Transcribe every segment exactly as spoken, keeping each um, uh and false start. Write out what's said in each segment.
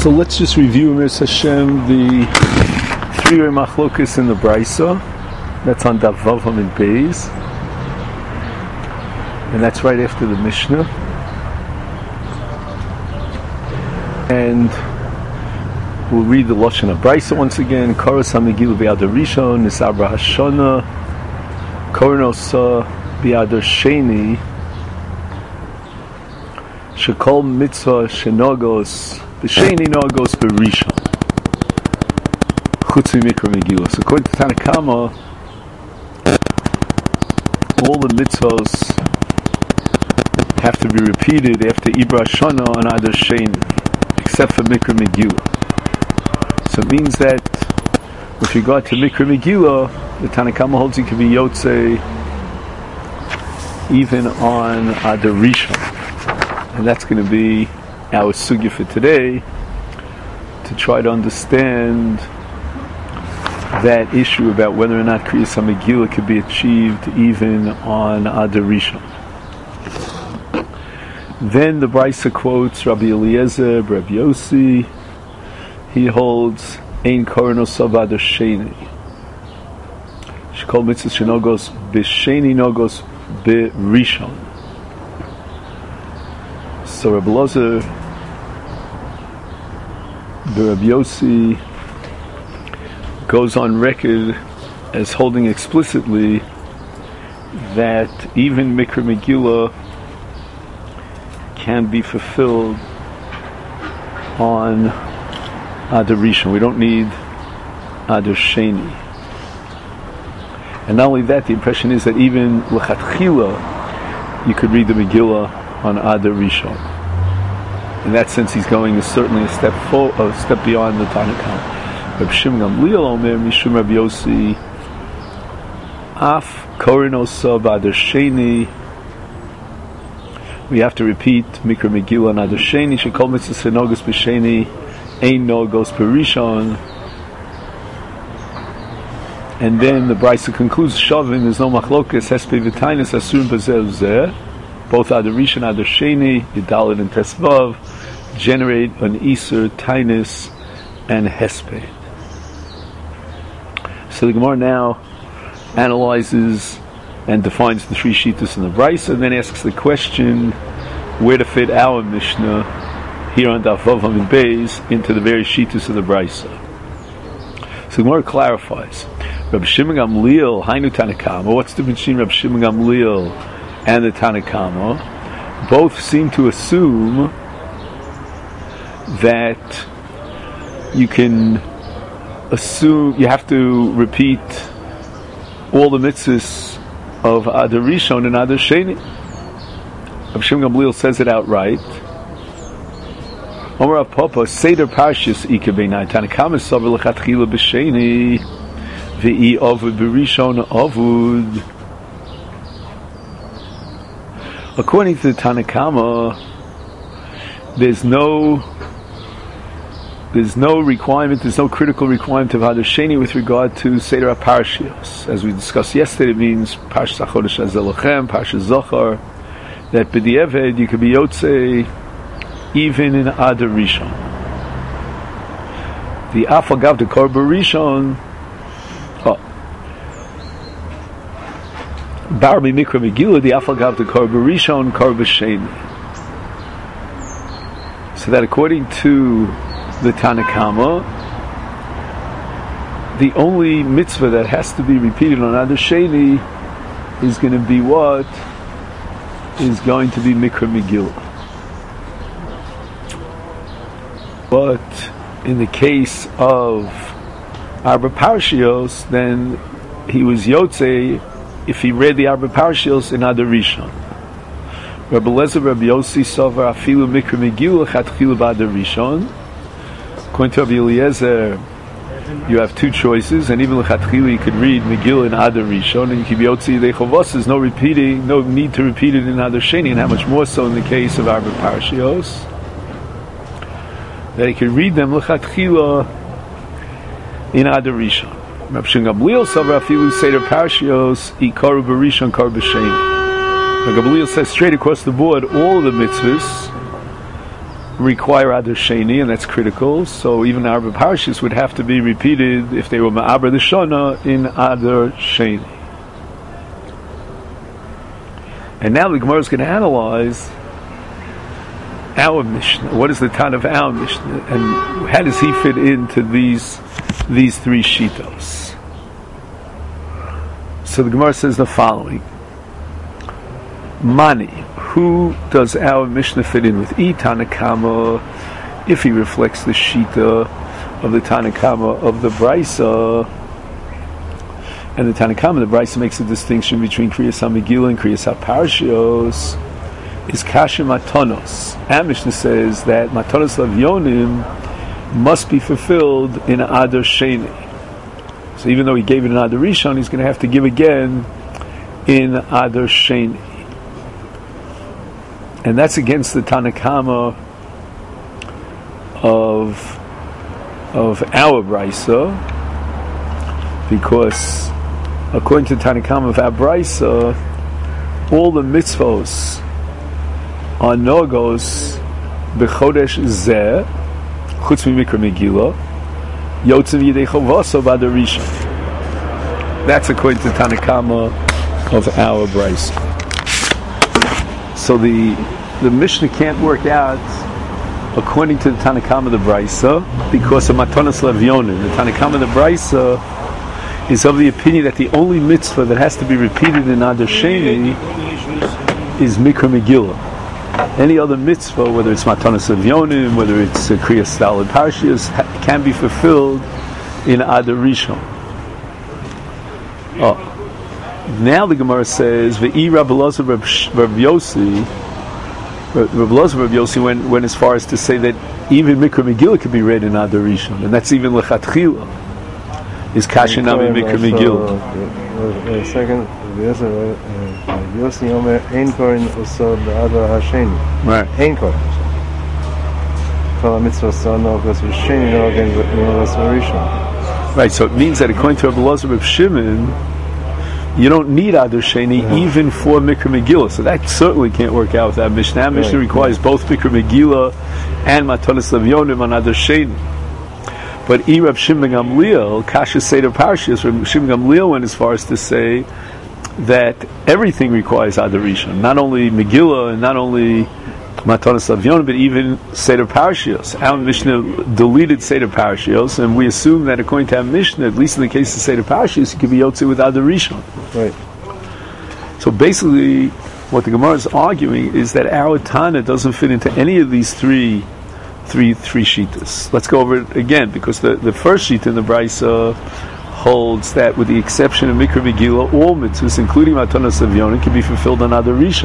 So let's just review, Mir Hashem, the three-way machlokas in the Brisa. That's on Daf Vav Hamid Beis, and that's right after the Mishnah. And we'll read the Lashon of Brisa once again. Koros HaMegillah B'Adar Rishon, Nisabra Hashana, Kornosa B'Adar Sheni, Shekol Mitzvah Shenogos B'Sheni Nogos B'Rishon, Chutz Mikra Megillah. So according to Tanna Kama, all the mitzvahs have to be repeated after Ibra Shana on Adar Sheni, except for Mikra Megillah. So it means that with regard to Mikra Megillah, the Tanna Kama holds you can be Yotze even on Adar Rishon. And that's going to be our sugya for today, to try to understand that issue about whether or not Kriyas HaMegillah could be achieved even on Adar Rishon. Then the Brisa quotes Rabbi Eliezer, Rabbi Yossi. He holds Ein Kornos Adar Sheni, Shekol Mitzvah Shenogos B'Sheni Nogos B'Rishon. So Rabbi Eliezer, Rabbi Yossi goes on record as holding explicitly that even Mikra Megillah can be fulfilled on Adar Rishon. We don't need Adar Sheni. And not only that, the impression is that even L'chatchila you could read the Megillah on Adar Rishon. In that sense, he's going certainly a step forward, a step beyond the Tanna Kama. Reb Shimon Gamliel Omer Mishum Rabbi Yossi Af Korinosa B'Adar Sheni. We have to repeat Mikra Megillah on Adar Sheni. Shekol Mitzvah Senogos B'Sheni Ein Nogos B'Rishon. And then the Brisa concludes Shavim. There's no machlokas Hespei V'Tainus Asurim B'Zeh U'Zeh. Both Adar Rishon, Adar Sheni, Yudalid and Tesvav generate an Isur, Tainus, and Hesped. So the Gemara now analyzes and defines the three Shittas in the Brisa, and then asks the question where to fit our Mishnah here on Daf Vav Hamid Beis into the various Shittas of the Brisa. So the Gemara clarifies. Rabbi Shimon Gamliel, Hainu Tanna Kama. What's the difference between Rabbi Shimon Gamliel and the Tanna Kama? Both seem to assume that you can assume you have to repeat all the mitzvahs of Adar Rishon and Adar Sheni. Rabbi Shimon Gamliel says it outright. Omer Rav Papa Seder Parshas Ika Beinai Tanna Kama Savar L'Chatchila B'Sheni V'i Avud B'Rishon Avud. According to the Tanna Kama, there's no there's no requirement, there's no critical requirement of Adar Sheni with regard to Seder HaParshios. As we discussed yesterday, it means Parshas HaChodesh HaZelochem, Parshas Zohar, that B'di'eved you could be Yotze even in Adar Rishon. The Afagav de Kor B'Rishon, oh, Bar Mikra Megillah, the Afagav de Kor B'Rishon, Kor B'Sheni. So that according to the Tanna Kama, the only mitzvah that has to be repeated on Adar Sheni is going to be what? Is going to be Mikra Megillah. But in the case of Arba Parshios, then he was Yotze if he read the Arba Parshios in Adar Rishon. Rabbi Eliezer, Rabbi Yossi Sovar Afilu Mikra Megillah Chatchilu B'Adar Rishon. According to Rabbi Eliezer, you have two choices, and even L'Chatchila you could read Megillah in Adar Rishon, and you could be Yotzi Yidei Chovos. There's no repeating, no need to repeat it in Adar Sheni, and how much more so in the case of Arba Parshios, that he could read them L'Chatchila in Adar Rishon. Rabbi Shimon Gamliel Sovar Afilu Seder Parshios Ikaru B'Rishon Kor B'Sheni. Rabbi Gamliel says straight across the board, all the mitzvahs require Adar Sheni, and that's critical. So even Arba Parshas would have to be repeated if they were Ma'aber the Shana in Adar Sheni. And now the Gemara is going to analyze our Mishnah. What is the time of our Mishnah, and how does he fit into these these three shitos? So the Gemara says the following: Mani, who does our Mishnah fit in with? I Tanakama, if he reflects the shita of the Tanakama of the Brisa. And the Tanakama, the Brisa makes a distinction between Kriyas HaMegillah and Kriyas HaParshios, is Kasha Matanos. Our Mishnah says that Matanos Lavyonim must be fulfilled in Adar Sheni. So even though he gave it in Adar Rishon, he's going to have to give again in Adar Sheni. And that's against the Tanakama of, of our Brisa, because according to the Tanakama of our Brisa, all the mitzvos are nogos b'chodesh zeh, chutz mimikra megillah, yotzev yidei chovaso b'adar rishon. That's according to the Tanakama of our Brisa. So the the Mishnah can't work out according to the Tanakama of the Brisa because of Matanos Lavyonim. The Tanakama of the Brisa is of the opinion that the only mitzvah that has to be repeated in Adar Sheni is Mikra Megillah. Any other mitzvah, whether it's Matanos Avyonim, whether it's uh, Kriyas Daled Parshias, ha- can be fulfilled in Adar Rishon. Oh. Now the Gemara says, Ve'i Rabbi Elazar Rab Yossi, Rabbi Elazar Rab Yossi went, went as far as to say that even Mikra Megillah can be read in Adar Rishon, and that's even Lechatchila. Is Kasha Nami Mikra Megillah. Wait a second. Yossi Omer Ein Korin Uso B'Adar HaSheni. Right. Ein Korin. Kol HaMitzvah So Nogos V'Sheni Nogos V'Rishon. Right. So it means that according to Rabbi Elazar Reb Shimon, you don't need Adar Sheni mm-hmm. even for Mikra Megillah. So that certainly can't work out with that Mishnah. That Mishnah right. requires yeah. both Mikra Megillah and Matanos Lavyonim on Adar Sheni. But I Reb Shimon Gamliel, Kasha Seder Parshas, Reb Shimon Gamliel went as far as to say that everything requires Adar Rishon, not only Megillah and not only Matanos Lavyonim, but even Seder Parshas. Our Mishnah deleted Seder Parshas, and we assume that according to our Mishnah, at least in the case of Seder Parshas, it could be Yotze with Adar Rishon. Right. So basically, what the Gemara is arguing is that our Tana doesn't fit into any of these three Three three shitas. Let's go over it again, because the, the first sheet in the Brisa holds that with the exception of Mikra Megillah, all mitzvahs, including Matanos Avyonim, can be fulfilled on Adar Rishon.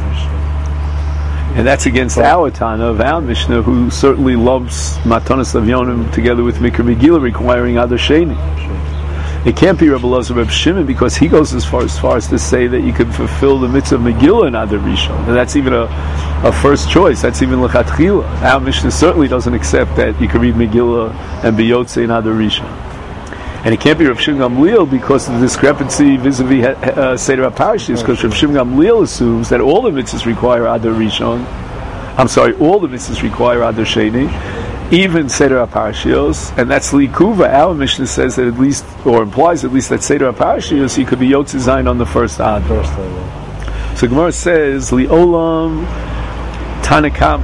And that's against our Tana of our Mishnah, who certainly loves Matanos Avyonim together with Mikra Megillah, requiring Adar Sheni. It can't be Rabbi Elazar Reb Shimon, because he goes as far as far as to say that you can fulfill the mitzvah of Megillah in Adar Rishon, and that's even a, a first choice. That's even Lechatchila. Our Mishnah certainly doesn't accept that you can read Megillah and be Yotze in Adar Rishon. And it can't be Rav Shimon Gamliel because of the discrepancy vis-a-vis uh, Seder HaParshas, because Rav Shimon Gamliel assumes that all the mitzvahs require Adar Rishon. I'm sorry, all the mitzvahs require Adar Sheni, even Seder HaParshios, and that's Likuva. Our Mishnah says that at least, or implies at least, that Seder HaParshios, you could be Yotze Zayin on the first Adar. So Gemara says, Li'olam Tanakam.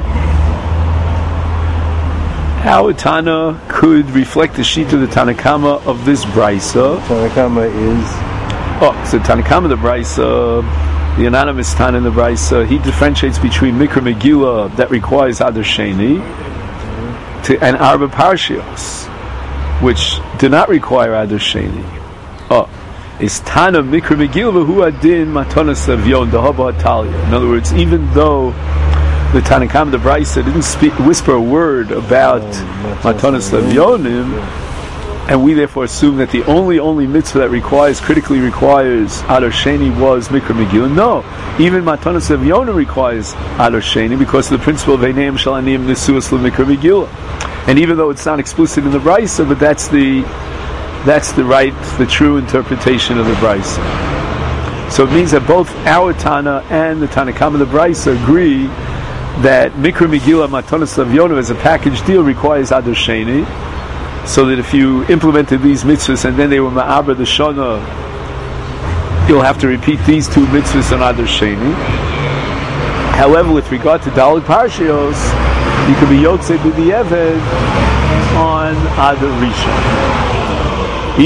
Our Tana could reflect the sheet of the Tanakama of this Brisa. Tanakama is? Oh, so Tanakama the Brisa, the anonymous Tana in the Brisa, he differentiates between Mikra Megillah that requires Adar Sheni, To, and Arba Parshios, which do not require Adar Sheni. Oh, is Tana Mikra Megillah who adin Matanos Avyon Dahaba Hatalia. In other words, even though the Tanakam the Brisa didn't speak, whisper a word about oh, Matanos Avyonim, and we therefore assume that the only only mitzvah that requires critically requires Adar Sheni was Mikra Megillah. No, even Matanos Avyonim requires Adar Sheni because of the principle of Eineim Shalanim Nesuas LeMikra Megillah. And even though it's not explicit in the Brisa, but that's the that's the right, the true interpretation of the Brisa. So it means that both our Tana and the Tanakam of the Brisa agree that Mikra Megillah Matanas Lavyonim as a package deal requires Adar Sheni, so that if you implemented these mitzvahs and then they were Ma'aber the Shana, you'll have to repeat these two mitzvahs on Adar Sheni. However, with regard to Dalit Parshios, you could be Yotzei B'di'eved on Adar Rishon. The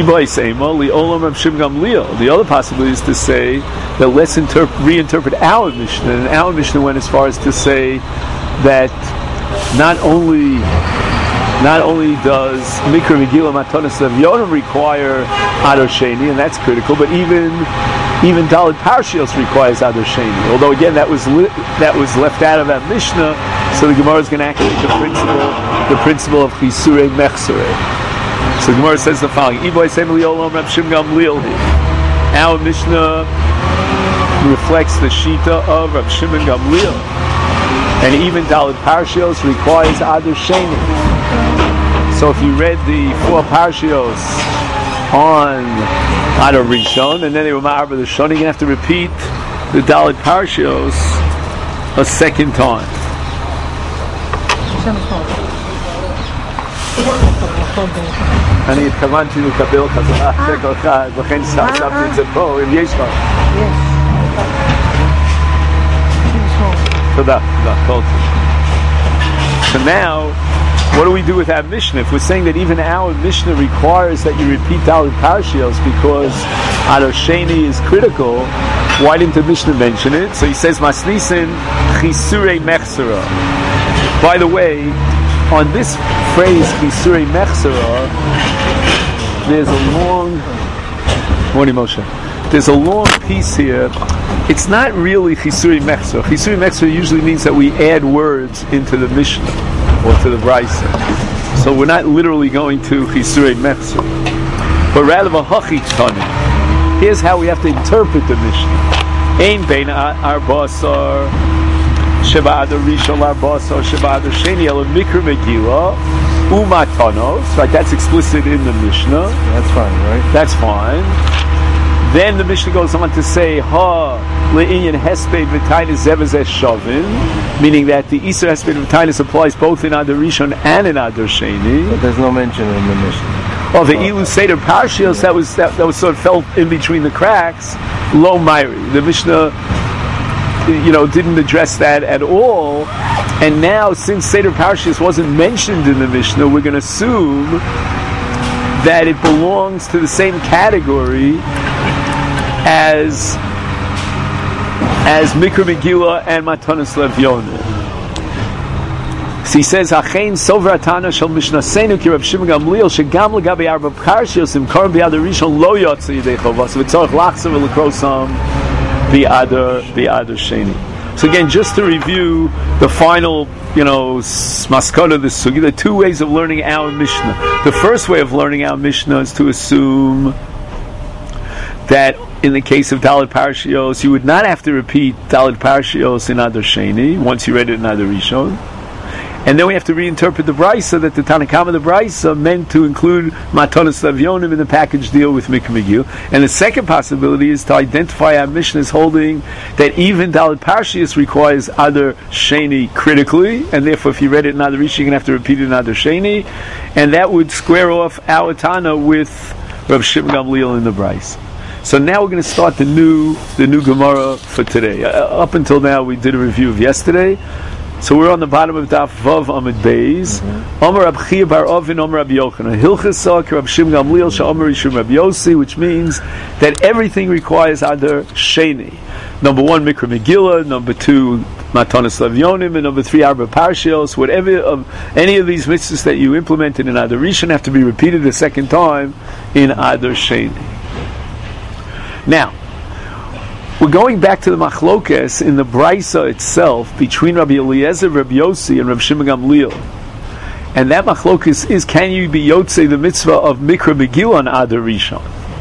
other possibility is to say that let's interp- reinterpret our Mishnah, and our Mishnah went as far as to say that not only not only does Mikra Megillah Matanas Lavyonim require Adar Sheni, and that's critical, but even even Dalit Parshios requires Adar Sheni. Although again that was li- that was left out of that Mishnah, so the Gemara is going to activate the principle the principle of Chisurei Mechsurei. So the Gemara says the following: our Mishnah reflects the Shita of Rab Shimon Gamliel, and even Dalit Parshios requires Adar Sheni. So if you read the four Parshios on Adar Rishon, and then they were Ma'aber the Shon, you're going to have to repeat the Dalit Parshios a second time. אני התכוונתי לקבל חזרה שקל אחד, לכן שמתי את זה פה, אם יש לך. תודה, תודה, כל טוב. So now, what do we do with our Mishnah? If we're saying that even our Mishnah requires that you repeat Dalit Parshios because Adar Sheni is critical, why didn't the Mishnah mention it? So he says, Masnisin Chisurei Mechsera. By the way, on this phrase Chisurei Mechsera, there's a long morning Moshe. There's a long piece here. It's not really Chisurei Mechsera. Chisurei Mechsera usually means that we add words into the Mishnah or to the Brisa. So we're not literally going to Chisurei Mechsera, but rather V'hachi Tani. Here's how we have to interpret the Mishnah. Ein bein arbasar Sheba Adar Rishon Arbasar Sheba Adar Sheni Ela Mikra Megillah Umatanos. Right, that's explicit in the Mishnah. That's fine, right? That's fine. Then the Mishnah goes on to say Ha Le'inyan Hesped V'Tainis Zevazeh Shavin, meaning that the Isur Hesped V'Tainis applies both in Adar Rishon and in Adar Sheni. But there's no mention in the Mishnah. Oh, the Ilu Seder Parshios, that was that, that was sort of fell in between the cracks. Lo Mairi. The Mishnah, you know, didn't address that at all. And now, since Seder Parshios wasn't mentioned in the Mishnah, we're going to assume that it belongs to the same category as as Mikra Megillah and Matanas Lavyonim. So he says, "Achein sover atana shel mishnasenu ki Rab Shimon Gamliel shegam legabe arba parshios im karim bi'adar rishon lo yotze yidei chavas v'tzorach lachsav v'lekrosam bi'adar bi'adar sheni." So again, just to review the final, you know, maskana of the sugi, the two ways of learning our Mishnah. The first way of learning our Mishnah is to assume that in the case of Dalit Parshios, you would not have to repeat Dalit Parshios in Adar Sheni once you read it in Adar Rishon. And then we have to reinterpret the Brisa that the Tanakama the Brisa meant to include Matanas Lavyonim in the package deal with Mikra Megillah. And the second possibility is to identify our Mishnah as holding that even Dalit Parshios requires Adar Sheni critically, and therefore if you read it in Adar Rishon, you're going to have to repeat it in Adar Sheni, and that would square off our Tana with Rab Shimon Gamliel in the Brisa. So now we're going to start the new the new Gemara for today. Uh, up until now, we did a review of yesterday. So we're on the bottom of Daf Vav Amid Beis. Omer Rab Chia Bar Ovin Omer Rab Yochanan Hilchasa Rab Shimon Gamliel Sha'omer Yishum Rab Yossi, which means that everything requires Adar Sheni. Number one, Mikra Megillah. Number two, Matanas Lavyonim. And number three, Arba Parshios. Whatever of any of these mitzvahs that you implemented in Adar Rishon have to be repeated a second time in Adar Sheni. Now, we're going back to the machlokes in the Brisa itself between Rabbi Eliezer, Rabbi Yossi, and Rabbi Shimon Gamliel. And that machlokes is, can you be yotzei the mitzvah of Mikra Megillah on Adar Rishon?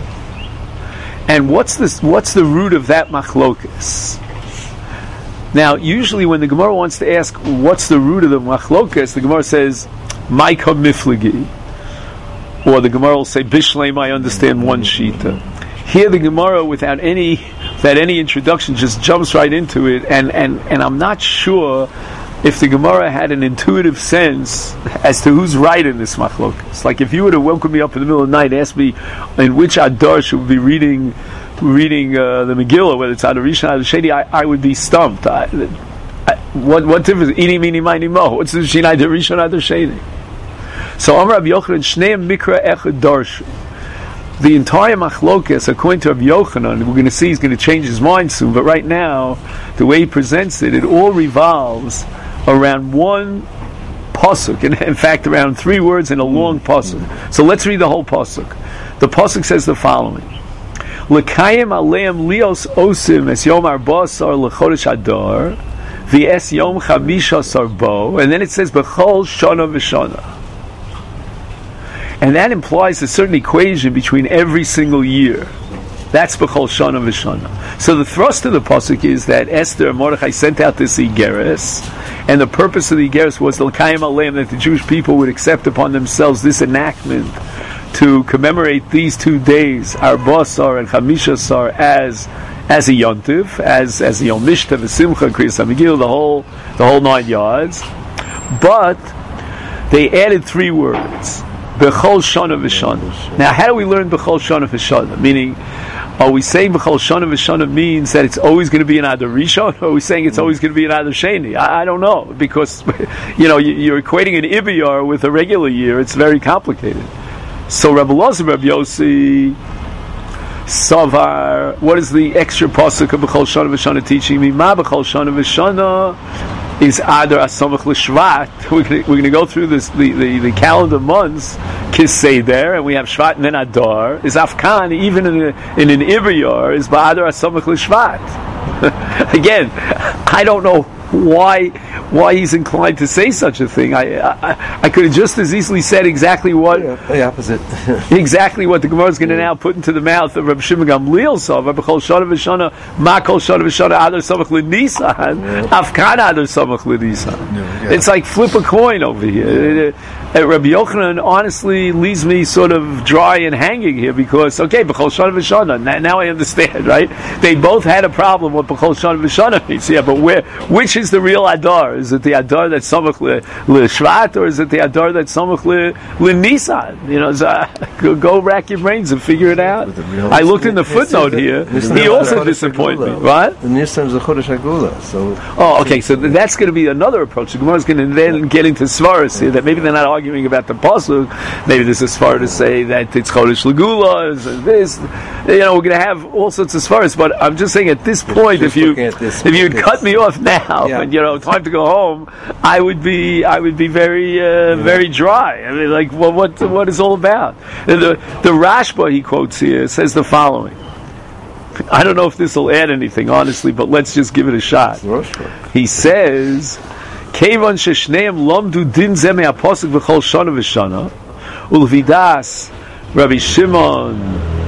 And what's this? What's the root of that machlokes? Now, usually when the Gemara wants to ask what's the root of the machlokes, the Gemara says, Maika Miflagi. Or the Gemara will say, Bishleim, I understand one shita. Here the Gemara, without any without any introduction, just jumps right into it, and, and, and I'm not sure if the Gemara had an intuitive sense as to who's right in this machlokas. Like if you would have woken me up in the middle of the night and asked me in which Adar should we be reading reading uh, the Megillah, whether it's Adar Rishon, Adar Sheni, I, I would be stumped. I, I, what what difference? Ini, mini, mini, mo. What's the Shin Adar Rishon, Adar Sheni? So Amar Rabbi Yochanan, Shneim Mikra Echad Darshu. The entire machlokas, according to Rabbi Yochanan, we're going to see he's going to change his mind soon, but right now, the way he presents it, it all revolves around one pasuk, and in fact around three words in a long pasuk. So let's read the whole pasuk. The pasuk says the following: L'kayim aleim lios osim es yom arba'asar l'chodesh adar v'es yom chamishasar bo, and then it says b'chol shana v'shana. And that implies a certain equation between every single year. That's b'chol shana v'shana. So the thrust of the pasuk is that Esther and Mordechai sent out this igeres, and the purpose of the igeres was the l'kayim aleim, that the Jewish people would accept upon themselves this enactment to commemorate these two days, Arba'asar and Chamishasar, as as a yontiv, as as a Yom Mishta, V'simcha, Kriyas HaMegillah, the whole the whole nine yards. But they added three words. B'chol shana v'shana. Now, how do we learn b'chol shana v'shana? Meaning, are we saying b'chol shana v'shana means that it's always going to be an Adar Rishon, or are we saying it's always going to be an Adar Sheni? I, I don't know, because you know you, you're equating an Ibiyar with a regular year. It's very complicated. So Rabbi Elazar, Rabbi Yossi, Savar. What is the extra pasuk of b'chol shana v'shana teaching me? Ma b'chol shana v'shana is Adar Asamach L'Shvat. We're going we're to go through this the, the, the calendar months, Kisei there, and we have Shvat and then Adar. Is Afkan, even in, a, in an Iviyar, is Ba'adar Asamach L'Shvat. Again, I don't know why why he's inclined to say such a thing. I I, I could have just as easily said exactly what yeah, the opposite. exactly what the Gemara is going to yeah. now put into the mouth of Rabbi Shimon Gamliel. So Rabbi Chol Shana V'Shana, Ma Kol Shana V'Shana Adar Samach L'Nisan, Afkan Adar Samach L'Nisan. It's like flip a coin over here. Uh, Rabbi Yochanan honestly leaves me sort of dry and hanging here because okay, B'chol Shana V'Shana. Now, now I understand, right? They both had a problem with B'chol Shana V'Shana means. Yeah, but where which is the real Adar? Is it the Adar that's Samach L'Shvat, or is it the Adar that's Samach L'Nisan? You know, so, uh, go, go rack your brains and figure it out. I looked in the footnote here. He also disappointed me. What? The Nisan is the Chodesh Hagula. So. Oh, okay. So that's going to be another approach. The Gemara is going to then get into Svaras here. That maybe they're not arguing about the pasuk. Maybe there's a Svar to say that it's Chodesh L'Gula. This, you know, we're going to have all sorts of Svaras. But I'm just saying at this point, if you if you'd cut me off now, yeah. and you know, time to go home, I would be I would be very uh, yeah. very dry. I mean, like, well, what what is all about? The the Rashba he quotes here says the following. I don't know if this will add anything, honestly, but let's just give it a shot. He says, "Kevan sheshneim lomdu din zeh me'apasuk v'chol shana v'shana ulvidas Rabbi Shimon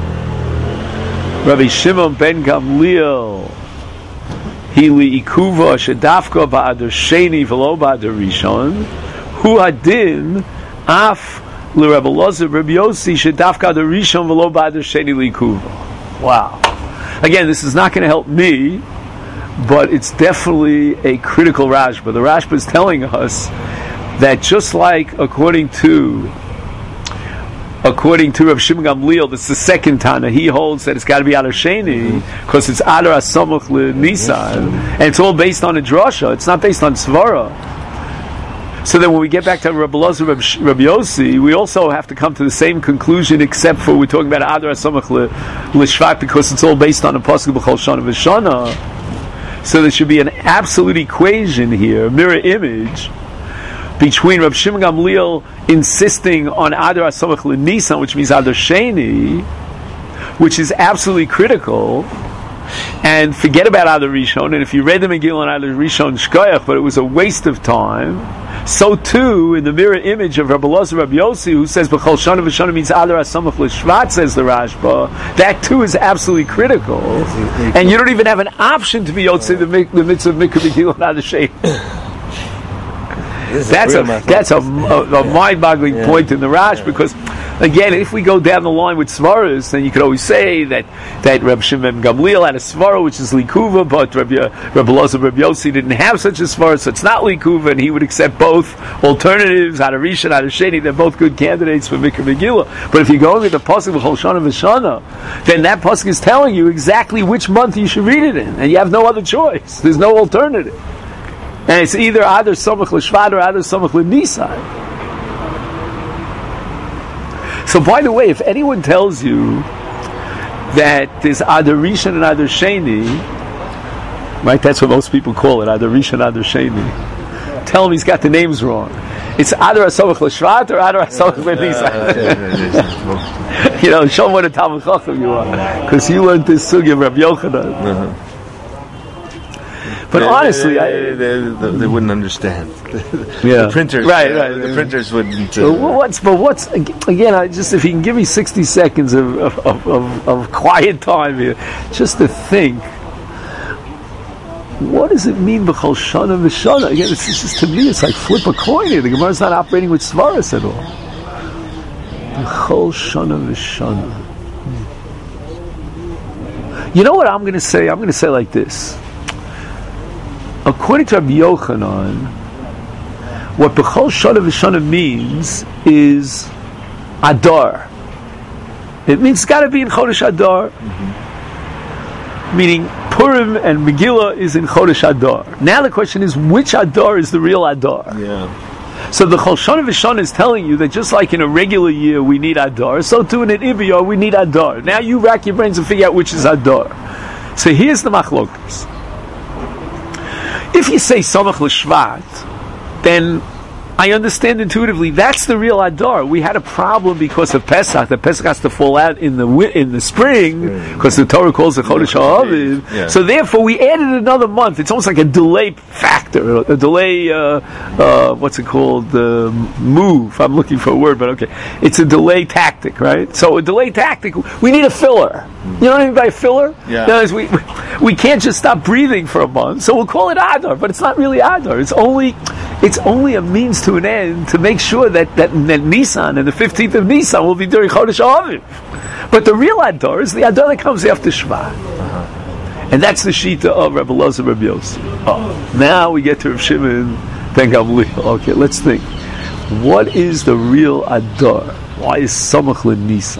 Rabbi Shimon ben Gamliel." Hili ikuva shedafka ba'adar sheni v'lo ba'adar rishon hu hadin af l'Rabbi Elazar Rabbi Yossi shedafka adar rishon v'lo ba'adar sheni l'ikuva. Wow. Again, this is not going to help me, but it's definitely a critical Rashba. The Rashba is telling us that just like according to According to Rav Shimon Gamliel, this is the second Tana. He holds that it's got to be Adar Sheni because mm-hmm. it's Adar Asamach L'Nisan, and it's all based on a drasha. It's not based on Svara. So then, when we get back to Rabbi Elazar, Rabbi Yossi, we also have to come to the same conclusion, except for we're talking about Adar Asamach L'Shvat because it's all based on a pasuk b'chol shana v'shana. So there should be an absolute equation here, mirror image, between Rav Shimon Gamliel insisting on Adar Asamach L'Nisan, which means Adar Sheni, which is absolutely critical, and forget about Adar Rishon. And if you read the Megillah on Adar Rishon, Shkoyach, but it was a waste of time. So too, in the mirror image of Rabbi Elazar Rabbi Yossi, who says B'chol Shana V'Shana means Adar Asamach L'Shvat, says the Rashba, that too is absolutely critical. And you don't even have an option to be Yotzei the, the mitzvah of Mikra Megillah on Adar Sheni. That's a that's a, a, a mind-boggling yeah. point in the Rash, yeah. because again, if we go down the line with Svaras, then you could always say that that Reb Shimon Gamliel had a Svara which is Likuva, but Reb Reb Elazar Reb Yossi didn't have such a Svara, so it's not Likuva, and he would accept both alternatives. Had a Rishon, had a Sheni, they're both good candidates for Mikra Megillah. But if you go with the pasuk of Chol Shana V'Shana, then that pasuk is telling you exactly which month you should read it in, and you have no other choice. There's no alternative. And it's either either Samach L'Shvat or either Samach L'Nisan. So by the way, if anyone tells you that there's Adar Rishon and Adar Sheni, right, that's what most people call it, Adar Rishon, Adar Sheni, tell him he's got the names wrong. It's Adar Samach L'Shvat or Adar Samach L'Nisan. You know, show him what a Talmud Chacham you are, because you learned this sugi of Rabbi Yochanan. Uh-huh. But they, honestly, they, I, they, they, they wouldn't understand. Yeah, the printers, right, uh, right. The printers wouldn't. Uh, but what's, but what's again? I just if you can give me sixty seconds of of, of, of quiet time here, just to think. What does it mean b'chol shana v'shana? Again, it's, it's just to me, it's like flip a coin here. The Gemara's not operating with svaras at all. B'chol shana v'shana. You know what I'm going to say? I'm going to say like this. According to Rabbi Yochanan, what B'chol Shana V'Shana means is Adar. It means it's got to be in Chodesh Adar. Mm-hmm. Meaning Purim and Megillah is in Chodesh Adar. Now the question is, which Adar is the real Adar? Yeah. So the Chol Shana V'Shana is telling you that just like in a regular year we need Adar, so too in an Iviyah we need Adar. Now you rack your brains and figure out which is Adar. So here's the machlokas. If you say Samach L'Shvat, then I understand intuitively that's the real Adar. We had a problem because of Pesach. The Pesach has to fall out in the in the spring because the Torah calls it Chodesh HaAviv. Yeah. So therefore, we added another month. It's almost like a delay factor, a delay. Uh, uh, what's it called? The uh, move. I'm looking for a word, but okay, it's a delay tactic, right? So a delay tactic. We need a filler. You know what I mean by filler? Yeah. That is, we we can't just stop breathing for a month. So we'll call it Adar, but it's not really Adar. It's only it's only a means to an end to make sure that, that, that Nisan and the fifteenth of Nisan will be during Chodesh HaAviv. But the real Adar is the Adar that comes after Shvat. Uh-huh. And that's the Shita of Rabbi Elazar Rabbi Yossi. Oh, now we get to Rav Shimon ben Gamliel. Okay, let's think. What is the real Adar? Why is Samach L'Nisan?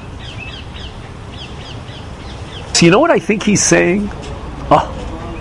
So you know what I think he's saying? Oh,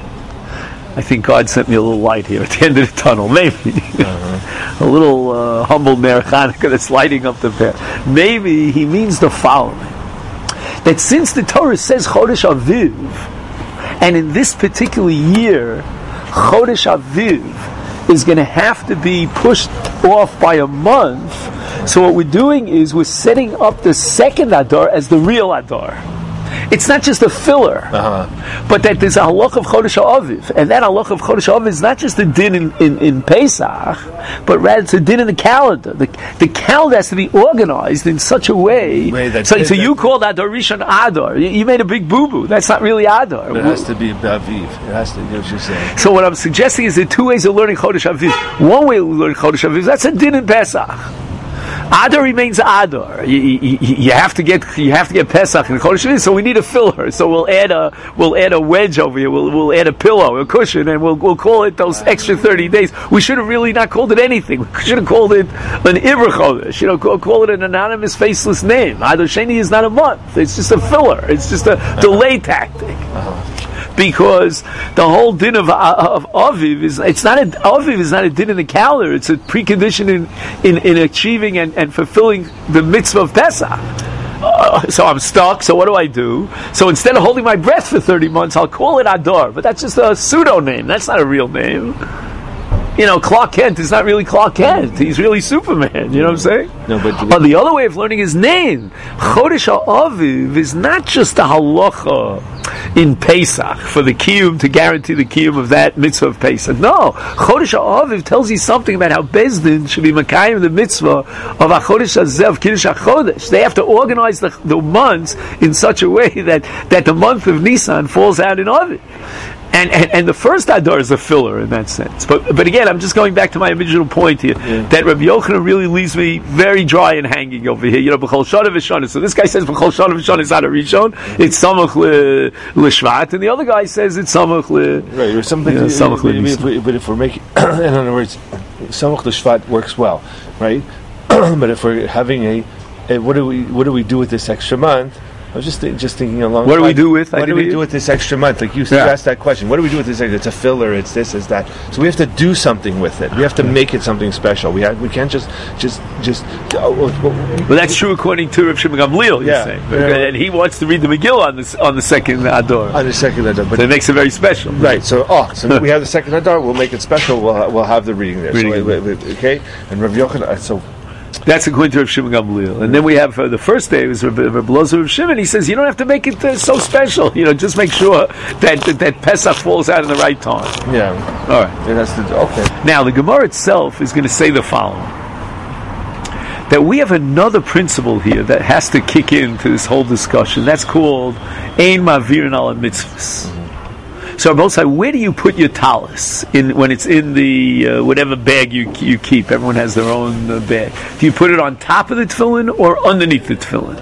I think God sent me a little light here at the end of the tunnel. Maybe. Uh-huh. A little uh, humble Ner Chanukah that's lighting up the path. Maybe he means the following. That since the Torah says Chodesh Aviv, and in this particular year, Chodesh Aviv is going to have to be pushed off by a month, so what we're doing is we're setting up the second Adar as the real Adar. It's not just a filler, uh-huh. but that there's a halach of Chodesh HaAviv, and that halach of Chodesh HaAviv is not just a din in, in, in Pesach, but rather it's a din in the calendar. The, the calendar has to be organized in such a way. Wait, so, so you called Adar Rishon Adar. You, you made a big boo-boo. That's not really Adar. It has to be Aviv. It has to be what you're saying. So what I'm suggesting is there are two ways of learning Chodesh HaAviv. One way of learning Chodesh HaAviv, that's a din in Pesach. Adar remains Adar. You, you, you have to get you have to get Pesach and Chodesh Aviv, so we need a filler. So we'll add a we'll add a wedge over here. We'll we'll add a pillow, a cushion, and we'll we'll call it those extra thirty days. We should have really not called it anything. We should have called it an Ivra Chodesh. You know, call, call it an anonymous, faceless name. Adar Sheni is not a month. It's just a filler. It's just a uh-huh. delay tactic. Uh-huh. Because the whole din of, of Aviv is, it's not a, Aviv is not a din in the calendar, it's a precondition in, in, in achieving and, and fulfilling the mitzvah of Pesach. Uh, so I'm stuck, so what do I do? So instead of holding my breath for thirty months, I'll call it Adar, but that's just a pseudo name, that's not a real name. You know, Clark Kent is not really Clark Kent. He's really Superman. You know what I'm saying? No, but oh, the other way of learning his name, Chodesh HaAviv, is not just a halacha in Pesach for the kiyum to guarantee the kiyum of that mitzvah of Pesach. No, Chodesh HaAviv tells you something about how Beis Din should be makayim the mitzvah of a Chodesh Hazeh of Kiddush HaChodesh. They have to organize the, the months in such a way that, that the month of Nisan falls out in Aviv. And, and and the first Adar is a filler in that sense. But but again, I'm just going back to my original point here, yeah. that Rabbi Yochanan really leaves me very dry and hanging over here. You know, B'chol Shana V'Shana. So this guy says B'chol Shana V'Shana is Adar Rishon. It's Samach L'Shvat, and the other guy says it's Samach Le. Right, or something. You know, Samach Le. But if we're making, in other words, Samach L'Shvat works well, right? But if we're having a, a, what do we what do we do with this extra month? I was just th- just thinking along. What do we do with? What do we do with this extra month? Like you, yeah. you asked that question. What do we do with this? It's a filler. It's this. It's that. So we have to do something with it. We have to make it something special. We have, we can't just just just. Oh, well, well, that's true according to Rav Shimon Gamliel. Yeah, saying. Yeah. And he wants to read the Megillah on the on the second Adar. On the second Adar, but so it makes it very special. Right. So oh, so we have the second Adar. We'll make it special. We'll we'll have the reading there. Reading so, wait, wait, wait, okay. And Rav Yochanan. So. That's according to Rav Shimon Gamliel. And then we have uh, the first day was Rav Elazar Rav Shimon. He says you don't have to make it uh, so special. You know, just make sure that, that that Pesach falls out in the right time. Yeah. All right. Yeah, that's the, okay. Now the Gemara itself is going to say the following: that we have another principle here that has to kick into this whole discussion. That's called Ein Mavirin Ala Mitzvahs. So, Rabosai, where do you put your talis in when it's in the uh, whatever bag you you keep? Everyone has their own uh, bag. Do you put it on top of the tefillin or underneath the tefillin?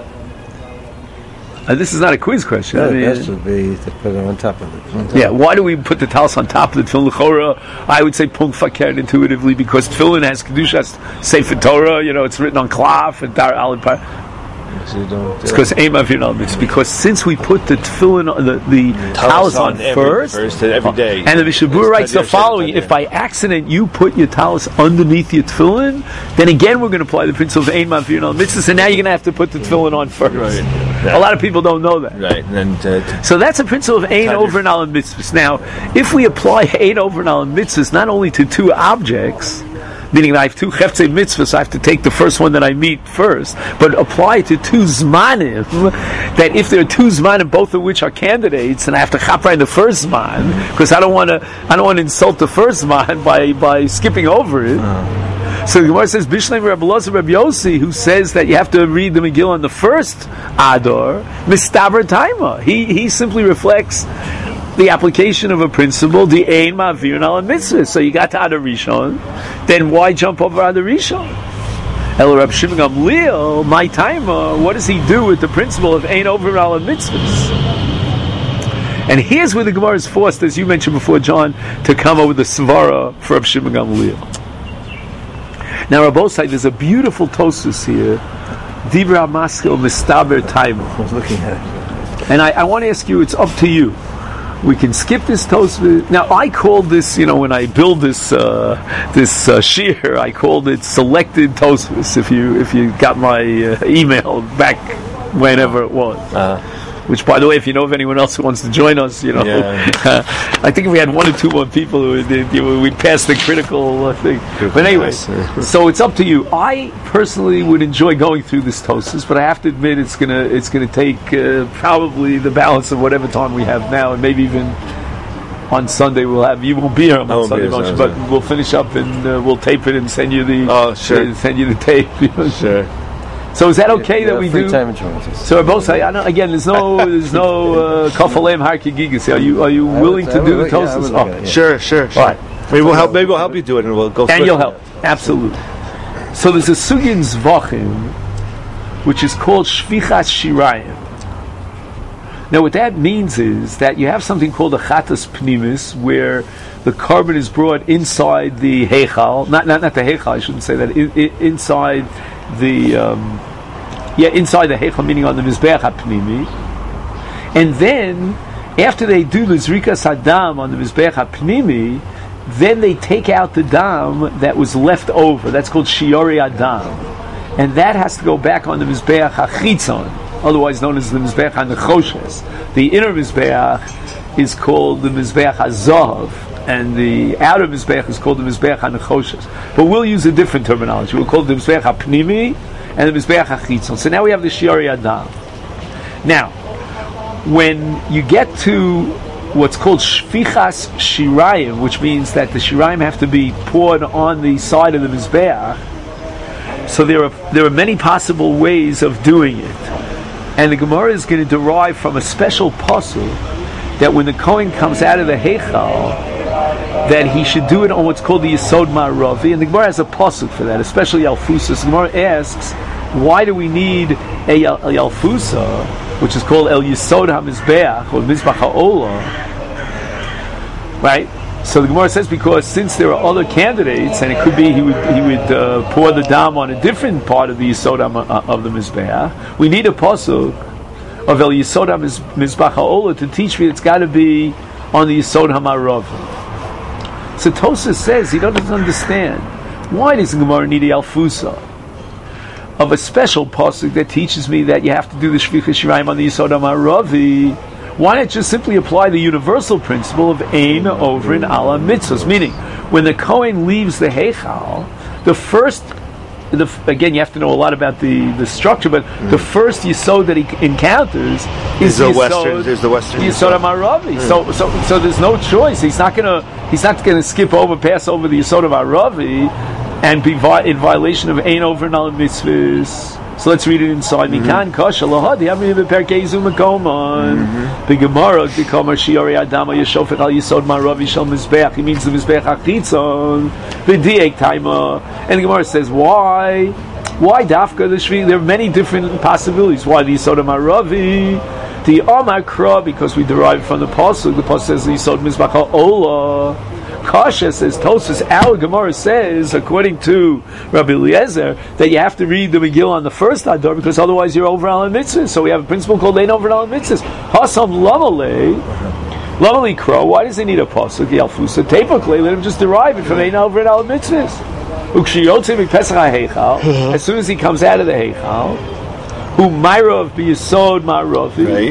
Uh, this is not a quiz question. No, I mean, it has to be to put it on top of it. Yeah, why do we put the talis on top of the tefillin? L'chora, I would say punk fakert intuitively because tefillin has kedusha, Sefer Torah. You know, it's written on cloth and dar al. So you don't, it's because it's because since we put the tefillin the the talis on, on every, first, first every day, and the Mishabur writes the following: if by accident you put your talis underneath your tefillin, then again we're going to apply the principle of ein ma'avirin al mitzvahs, and now you're going to have to put the tefillin on first. Right. Yeah. A lot of people don't know that. Right. And then, uh, so that's a principle of ein over and al mitzvahs. Now, if we apply ein over and al mitzvahs not only to two objects, meaning that I have two cheftzei mitzvahs, so I have to take the first one that I meet first, but apply it to two zmanim, that if there are two zmanim, both of which are candidates, and I have to chapra in the first zman, because I don't want to, I don't want to insult the first zman by, by skipping over it. Uh-huh. So the Gemara says, Bishleim Rabbi Elazar Rabbi Yossi, who says that you have to read the Megillah on the first Adar, mistaber taima. He, he simply reflects the application of a principle, the ein ma'avirin ala mitzvah. So you got to Adar Rishon, then why jump over Adar Rishon? El Rab Shimon Gamliel, my timer, what does he do with the principle of ein over ala mitzvahs? And here's where the Gemara is forced, as you mentioned before, John, to come up with the svara for Rab Shimon Gamliel. Now, Rabosai, there's a beautiful Tosfos here, Dibra Maskil Mistaber Taima. I was looking at it. And I, I want to ask you, it's up to you. We can skip this Tosfos. Now, I called this, you know, when I build this uh, this uh, shear, I called it selected Tosfos. If you if you got my uh, email back whenever it was. Uh-huh. Which, by the way, if you know of anyone else who wants to join us, you know, yeah. uh, I think if we had one or two more people, who would, you know, we'd pass the critical uh, thing. But anyway, so it's up to you. I personally would enjoy going through this Tosfos, but I have to admit it's gonna it's gonna take uh, probably the balance of whatever time we have now, and maybe even on Sunday we'll have you won't be here on Sunday, much, but we'll finish up and uh, we'll tape it and send you the oh sure uh, send you the tape. You know? Sure. So is that okay yeah, that we free do? Time insurance. So both say, I know, again, there's no, there's no kafalem harkigigas. Are you, are you I willing would, to I do would, the Tosfos? yeah, Oh, yeah. Sure, sure, sure. All right. Maybe we'll help. Maybe we'll help you do it, and we'll go. And you'll help, absolutely. So there's a sugin zvachim, which is called shvichas shirayim. Now, what that means is that you have something called a chatas pnimis, where the carbon is brought inside the heichal, not not not the heichal. I shouldn't say that. In, in, inside the um, yeah, inside the heichal, meaning on the mizbeach hapnimi, and then after they do the zrikas hadam on the mizbeach hapnimi, then they take out the dam that was left over. That's called shiori adam, and that has to go back on the mizbeach hachitzon, otherwise known as the mizbeach hanechoshes. The inner mizbeach is called the mizbeach hazav, and the outer mizbeach is called the mizbeach hanechoshes. But we'll use a different terminology. We'll call it the mizbeach hapnimi and the mizbeach hachitzon. So now we have the shiori adam. Now, when you get to what's called shvichas shirayim, which means that the shirayim have to be poured on the side of the mizbeach, so there are there are many possible ways of doing it, and the Gemara is going to derive from a special pasuk that when the Kohen comes out of the Heichal, that he should do it on what's called the Yisod Ma'aravi, and the Gemara has a pasuk for that, especially Yalfusa. The Gemara asks, why do we need a, Yal- a Yalfusa, which is called El Yisod HaMizbeach, or Mizbach HaOlah, right? So the Gemara says, because since there are other candidates, and it could be he would he would uh, pour the dam on a different part of the Yisod ha- of the Mizbeach, we need a pasuk of El Yisod HaMizbach HaOlah to teach me it's got to be on the Yisod HaMa'aravi. So Tosas says he doesn't understand, why does the Gemara need a Alfusa of a special pasuk that teaches me that you have to do the Shvicha Shirayim on the Yisod HaMa'aravi? Why not just simply apply the universal principle of Ein over in Ala Mitzvahs? Meaning, when the Kohen leaves the Heichal, the first, the, again, you have to know a lot about the, the structure, but mm. the first Yisod that he encounters is the Yisod, Western. There's the Western Yisod HaMa'aravi. Mm. So, so, so there's no choice. He's not gonna, he's not gonna skip over, pass over the Yisod HaMa'aravi, and be vi- in violation of Ein over in Ala Mitzvahs. So let's read it inside. Mikan kasha lahadi hamri beperkei zu makomon. The Gemara the Kamar Shiori Adama Yeshofet al Yisod Ma'aravi Shel Mizbeach. He means the Mizbeach Achitzon. The Diek Taima. And the Gemara says, why? Why Dafka the Shvi? There are many different possibilities. Why the Yisod Ma'aravi? The Amar Kra, because we derive from the pasuk. The pasuk says the Yisod Mizbeach HaOlah. Kasha says, Tosfos, our Gemara says, according to Rabbi Eliezer, that you have to read the Megillah on the first Adar because otherwise you're over on mitzvahs. So we have a principle called Ein over on mitzvahs. Hasam Lamale, Lamale Crow. Why does he need a pasuk? The Alfusa typically let him just derive it from Ein over on mitzvahs. Ukshiyotze mikpesach haHeichal. As soon as he comes out of the Heichal, who Ma'arav b'Yisod Ma'aravi,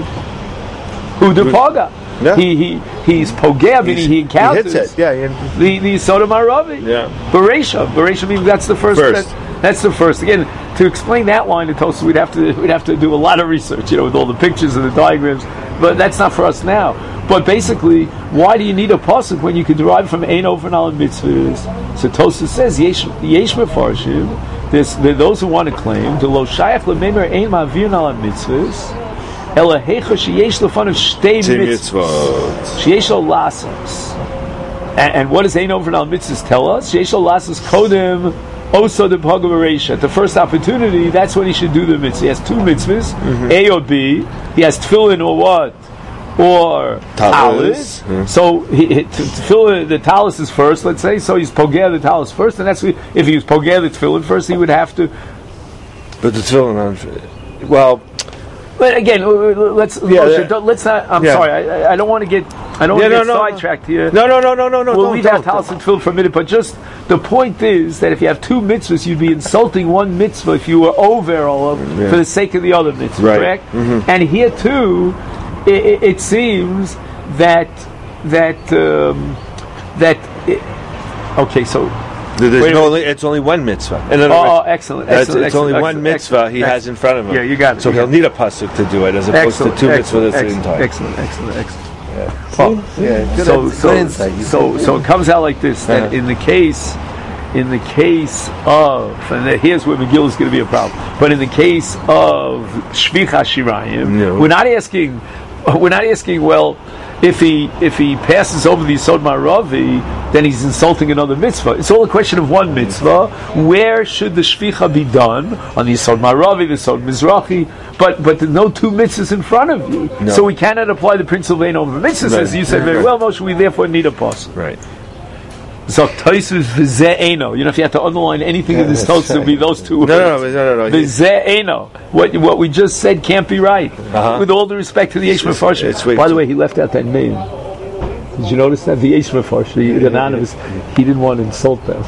who depaga. Yeah. He he he's pogea, meaning he encounters he hits it. Yeah, he, the the Yisod Ma'aravi. Yeah. Bereisha, Bereisha means that's the first. first. That, that's the first. Again, to explain that line to Tosfos, we'd have to we'd have to do a lot of research, you know, with all the pictures and the diagrams. But that's not for us now. But basically, why do you need a pasuk when you can derive from Ein over and Ala Mitzvahs? So Tosfos says Yesh Yesh Mefarshim. There's there are those who want to claim the Lo Shayach LeMeimer Ein Ma'avir Ala Mitzvahs. Ela heicha sheyesh lefanav shtei mitzvot sheyesh lo lassos. And what does Ein over and Al Mitzvahs tell us? Sheyesh lo lassos kodem oso de pagav bereisha. At the first opportunity, that's when he should do the mitzvah. He has two mitzvahs, mm-hmm. A or B. He has tefillin or what? Or talis. Mm-hmm. So he, he, to, to fill the talis is first, let's say. So he's pogea the talis first, and that's if he was pogea the tefillin first, he would have to. But the tefillin, well. But again, let's yeah, Moshe, don't, let's not. I'm yeah. sorry, I, I don't want to get I don't yeah, want to no, get no, sidetracked here. No, no, no, no, no, no. We'll leave out talis and tefillin for a minute, but just the point is that if you have two mitzvahs, you'd be insulting one mitzvah if you were over all of yeah. for the sake of the other mitzvah, right. correct? Mm-hmm. And here too, it, it, it seems that that um, that it, okay, so. There's no only, it's only one mitzvah. In other oh, words, oh, excellent! excellent it's excellent, only excellent, one mitzvah excellent, he excellent. has in front of him. Yeah, you got it. So you he'll got need a pasuk to do it, as opposed excellent, to two excellent, mitzvahs at the same time. Excellent, excellent, excellent. Yeah. Well, yeah, good, so, good so, insight. so, so it comes out like this: that uh-huh. in the case, in the case of, and here's where Megillah is going to be a problem. But in the case of Shvicha Shirayim, no. we're not asking, we're not asking. Well, if he if he passes over the Yisod Ma'aravi, then he's insulting another mitzvah. It's all a question of one mitzvah. Where should the shvicha be done? On the Yisod Ma'aravi, the Yisod Mizrachi, but but there's no two mitzvahs in front of you, no. so we cannot apply the principle of Ein over mitzvahs. Right. As you said very well, Moshe, we therefore need a pasuk. Right. Zok Tosfos v'zeh eino. You know, if you have to underline anything yeah, in this Tosfos, it would be those two words. No, no, no, no, no. V'zeh eino. What what we just said can't be right. Uh-huh. With all due respect to the Yesh Mefarshim. By the way, he left out that name. Did you notice that? The Yesh Mefarshim, the anonymous, he didn't want to insult them.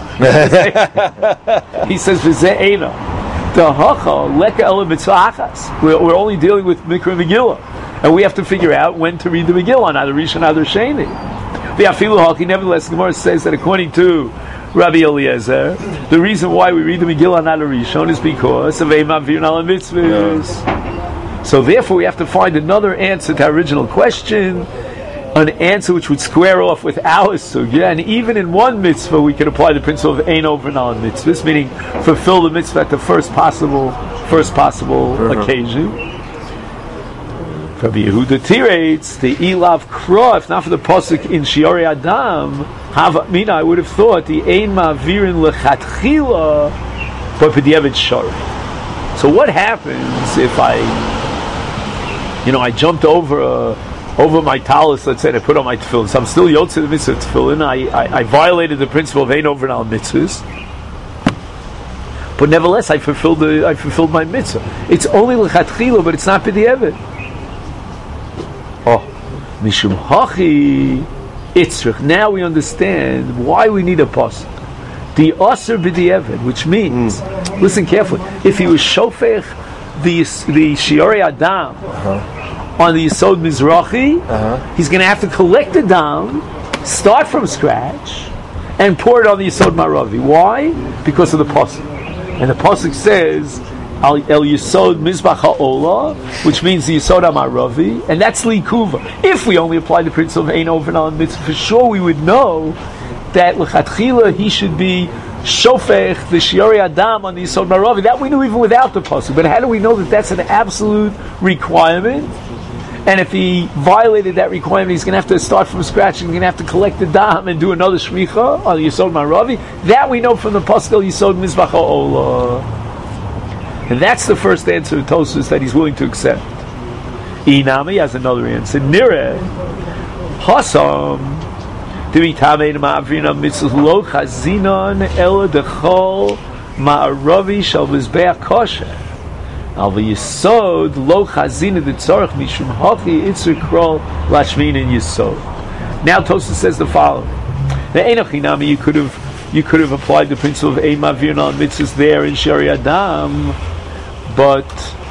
He says, V'zeh eino. Dahacha leka ela mitzvah achas. We're only dealing with Mikra Megillah. And we have to figure out when to read the Megillah, either Rishon, either Sheni. Nevertheless, the Gemara says that according to Rabbi Eliezer, the reason why we read the Megillah not a Rishon is because of Ein Ma'avir Ala Mitzvahs. So therefore we have to find another answer to our original question, an answer which would square off with our sugya, and even in one mitzvah we can apply the principle of Ein over and Ala Mitzvahs, meaning fulfill the mitzvah at the first possible first possible uh-huh. occasion. Rabbi Yehuda tirates the ilav kro, if not for the pasuk in Shiori Adam, have mina, I would have thought the ein ma'avirin lechatchila, but b'diavad shari. So what happens if I, you know, I jumped over a, over my talus, let's say, and I put on my tefillin, so I'm still yotzei the mitzvah tefillin, I, I, I violated the principle of ein over al mitzvahs, but nevertheless I fulfilled the, I fulfilled my mitzvah. It's only lechatchila, but it's not b'diavad. Oh, mishum hachi itzrich. Now we understand why we need a pasuk. The aser b'diavad, which means, mm. listen carefully, if he was shofech the the shiori adam uh-huh. on the Yisod Mizrachi, uh-huh. he's going to have to collect the dam, start from scratch, and pour it on the Yisod Maravi. Why? Because of the pasuk. And the pasuk says, El Yisod Mizbach HaOla, which means the Yisod HaMaravi, and that's Likuva. If we only apply the principle of Ein Over Al Mitzvah, for sure we would know that L'chatchila he should be Shofech, the Shiori Adam on the Yisod Maravi. That we knew even without the pasuk. But how do we know that that's an absolute requirement? And if he violated that requirement, he's going to have to start from scratch, and he's going to have to collect the dam and do another shricha on the Yisod Maravi. That we know from the pasuk El Yisod Mizbach HaOla. And that's the first answer of Tosfos that he's willing to accept. Inami has another answer. Nire Hasam Dimitamein Ma'avrina Mitzvah Lo Chazinon Ela Dechol Ma'aravi Shal Mizbeach Kosher Al V'Yisod Lo Chazina D'Tzorach Mishum Hachi Itzur Krol Lashmin and Yisod. Now Tosfos says the following: the Enoch Inami, you could have you could have applied the principle of Ein Ma'avirin Al Mitzvahs there in Shari Adam, but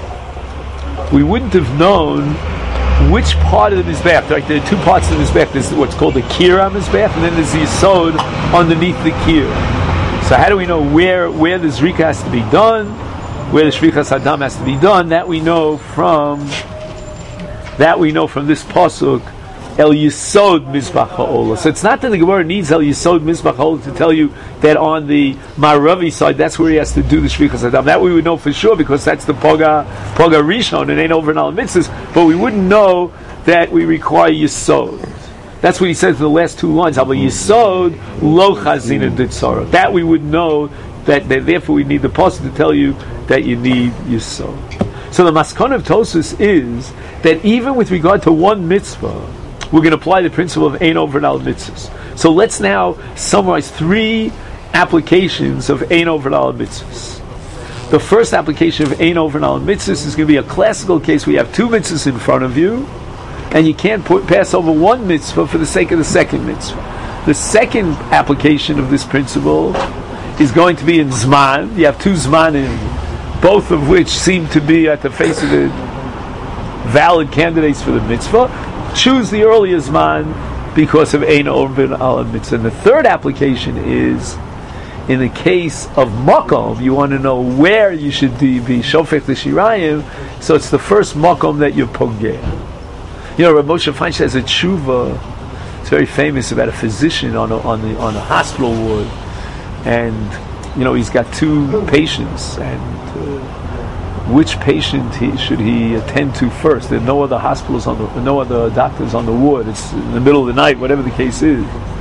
we wouldn't have known which part of the Mizbeach. Like there are two parts of the Mizbeach. There's what's called the Kir on Mizbeach, and then there's the Yisod underneath the Kir. So how do we know where where the Zrika has to be done, where the Shrichas Adam has to be done? That we know from that we know from this pasuk, El Yisod Mizbach HaOla. So it's not that the Gemara needs El Yisod Mizbach HaOla to tell you that on the Maravi side, that's where he has to do the Shvichas Adam. That we would know for sure, because that's the Poga Poga Rishon, and ain't over in all mitzvahs, but we wouldn't know that we require Yisod. That's what he says in the last two lines. How about Yisod Lo Chazina D'Tzorah? That we would know, that, that therefore we need the pasuk to tell you that you need Yisod. So the Maskon of Tosfos is that even with regard to one mitzvah, we're going to apply the principle of Ein Over Al Mitzvahs. So let's now summarize three applications of Ein Over Al Mitzvahs. The first application of Ein Over Al Mitzvahs is going to be a classical case where you have two mitzvahs in front of you, and you can't put, pass over one mitzvah for the sake of the second mitzvah. The second application of this principle is going to be in Zman. You have two Zmanim, both of which seem to be at the face of the valid candidates for the mitzvah. Choose the earlier Zman because of Ein Over Al Mitzvah. And the third application is in the case of Makom. You want to know where you should be, be Shofech the Shirayim, so it's the first Makom that you pogeh. You know, Rav Moshe Feinstein has a tshuva. It's very famous about a physician on a, on the on a hospital ward, and you know he's got two patients, and uh, which patient he, should he attend to first? There are no other hospitals on the, no other doctors on the ward. It's in the middle of the night, whatever the case is.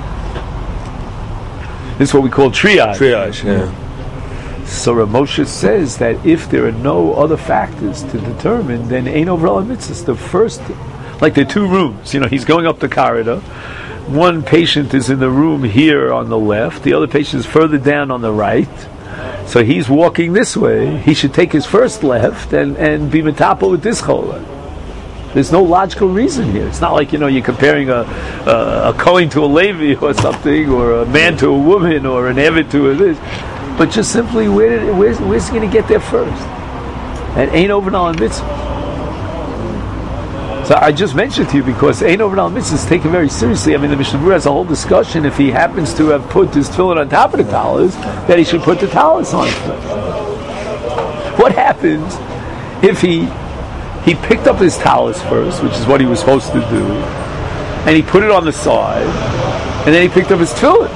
This is what we call triage. Triage, yeah. So Rav Moshe says that if there are no other factors to determine, then Ein Over Al Mitzvahs. The first, like there are two rooms. You know, he's going up the corridor. One patient is in the room here on the left. The other patient is further down on the right. So he's walking this way. He should take his first left and, and be metapo with this chola. There's no logical reason here. It's not like, you know, you're comparing a a, a Kohen to a Levi or something, or a man to a woman, or an Eved to a this. But just simply, where did, where's, where's he going to get there first? And Ein Over Al Mitzvah. So I just mentioned to you because Ein Over Al Mitzvah is taken very seriously. I mean, the Mishnah Berurah has a whole discussion if he happens to have put his tefillin on top of the talis, that he should put the talis on first. What happens if he he picked up his talis first, which is what he was supposed to do, and he put it on the side, and then he picked up his tefillin?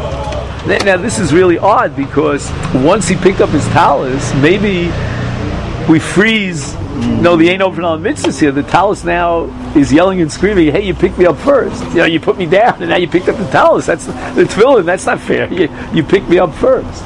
Now this is really odd, because once he picked up his talis, maybe we freeze. No, the ain't over on mitzvahs here. The talus now is yelling and screaming, "Hey, you picked me up first. You know, you put me down, and now you picked up the talus. That's the tefillin. That's not fair. You, you picked me up first."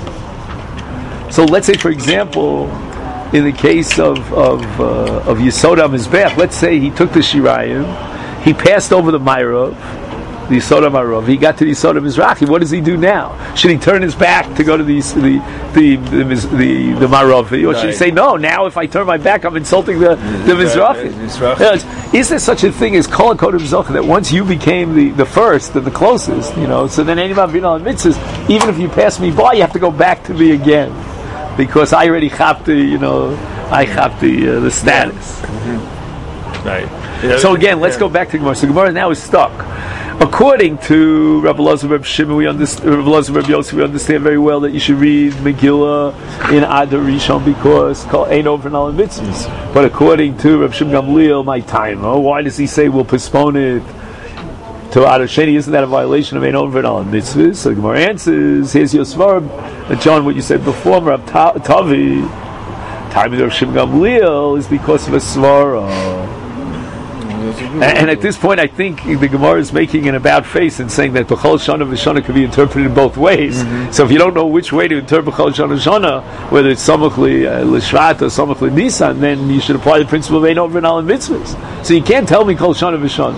So let's say, for example, in the case of of uh, of Yesod HaMizbeach, let's say he took the shirayim, he passed over the Ma'arav, the Yesod HaMa'arav. He got to the Yesod HaMizrachi. What does he do now? Should he turn his back to go to the the the the, the, the Ma'arav, or should he say no? Now, if I turn my back, I'm insulting the the Mizrachi. Yeah, is there such a thing as Kol HaKodim Zocha, that once you became the, the first and the closest, you know, so then anybody being on mitzvahs, even if you pass me by, you have to go back to me again, because I already have the, you know, I have the uh, the status. Yeah. Mm-hmm. Right. Yeah, so again, let's yeah. go back to Gemara. So Gemara now is stuck. According to Rabbi Elazar, Rabbi Shimon, we understand. Rabbi Elazar, Rabbi Yosef, we understand very well that you should read Megillah in Adar Rishon because ain't over in all mitzvahs. But according to Rabbi Shimon Gamliel, my time, oh, why does he say we'll postpone it to Adar Sheni? Isn't that a violation of ain't over in all mitzvahs? So the Gemara answers, here's your svar, John, what you said before, Rabbi Tavi, time of Rabbi Shimon Gamliel is because of a svara. And, and at this point, I think the Gemara is making an about face and saying that B'chol Shana V'Shana can be interpreted both ways. Mm-hmm. So if you don't know which way to interpret B'chol Shana V'Shana, whether it's Samach L'Shvat or Samach L'Nisan, then you should apply the principle of Ein Over and Al Mitzvahs. So you can't tell me Kol Shana V'Shana.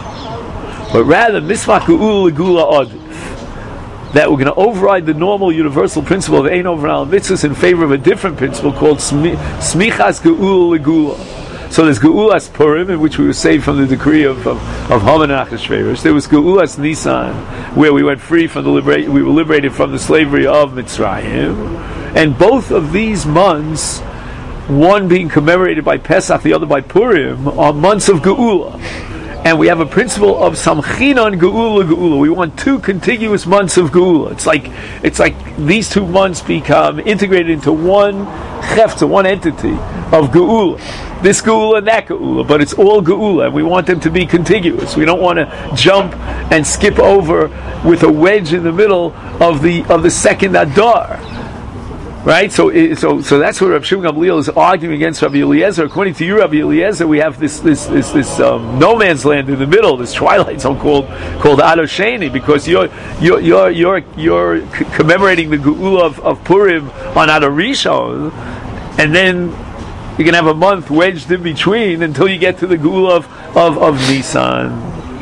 But rather, Misvah Ge'ula L'Gula Adif, that we're going to override the normal universal principle of Ein Over and Al Mitzvahs in favor of a different principle called Smichas Ge'ula L'Gula. So there's Geulas Purim, in which we were saved from the decree of of, of Haman and Achashverosh. There was Geulas Nisan, where we went free from the libera- we were liberated from the slavery of Mitzrayim. And both of these months, one being commemorated by Pesach, the other by Purim, are months of Geula. And we have a principle of Samchinon Geula Geula. We want two contiguous months of Geula. It's like it's like these two months become integrated into one chefta, one entity of Geula. This Geula and that Geula, but it's all Geula, and we want them to be contiguous. We don't want to jump and skip over with a wedge in the middle of the of the second Adar. Right, so so so that's what Rabbi Shimon Gamliel is arguing against Rabbi Eliezer. According to you, Rabbi Eliezer, we have this this this, this um, no man's land in the middle, this twilight zone called called Adar Sheni, because you're you're you're you're, you're commemorating the Geula of, of Purim on Adar Rishon, and then you can have a month wedged in between until you get to the Geula of of, of Nisan.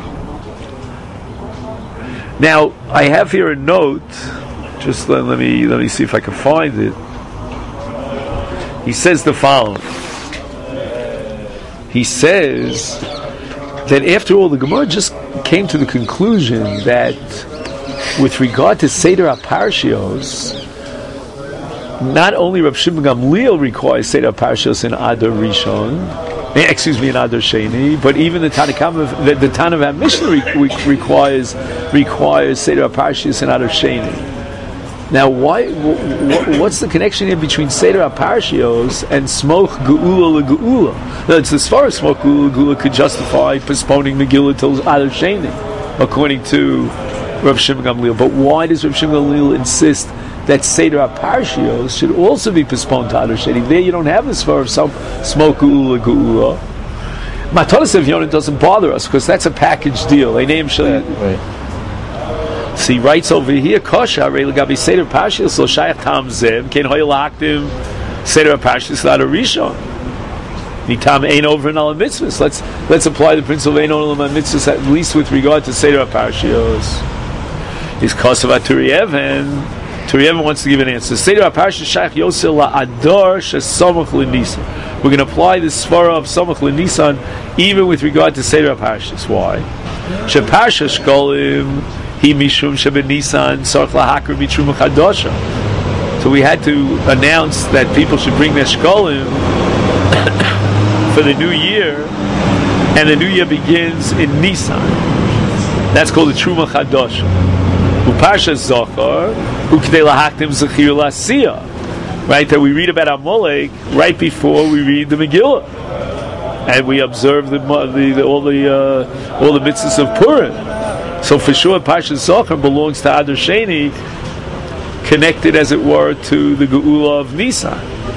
Now, I have here a note. Just let, let me let me see if I can find it. He says the following. He says that after all, the Gemara just came to the conclusion that with regard to Seder HaParshios, not only Rav Shimon Gamliel requires Seder HaParshios in Adar Rishon, excuse me, in Adar Sheni, but even the Tanakh, the, the Tanav HaMishnah re, re, requires requires Seder HaParshios in Adar Sheni. Now, why? W- what's the connection here between Seder HaParshios and Smoch Geula LeGeula? That's as far as Smoch Geula LeGeula could justify postponing Megillah till Adar Sheni, according to Rav Shimon Gamliel. But why does Rav Shimon Gamliel insist that Seder HaParshios should also be postponed to Adar Sheni? There you don't have this far of some Smoch Geula LeGeula. Matanas Evyonim doesn't bother us because that's a package deal. They name Shali. Right. So he writes over here, Kosha, Re'legabi Seder Pashiyos, Lo Shayach Tam Zem, Ken Hoy Lachtim, Seder Pashiyos, Lada Rishon. Nitam Ein Over and Al Mitzvahs. Let's let's apply the principle of Ein Over and Al Mitzvahs at least with regard to Seder Pashiyos. Is Kosav Turieven. Turieven wants to give an answer. Seder Pashiyos Shayach Yosel La Adar Shesamach LeNisan. We're going to apply this svara of Samach LeNisan even with regard to Seder Pashiyos. Why? Sheparsha Shkolim. He mishum shebenisan sarch lahakar mitruma chadasha. So we had to announce that people should bring their shkolim for the new year, and the new year begins in Nisan. That's called the truma chadasha. Uparsha zachar ukdei lahaktim zechir lasiya. Right, that we read about Amalek right before we read the Megillah, and we observe the, the, the all the uh, all the mitzvahs of Purim. So for sure, Parshas Zachar belongs to Adar Sheni, connected, as it were, to the Geula of Nisan.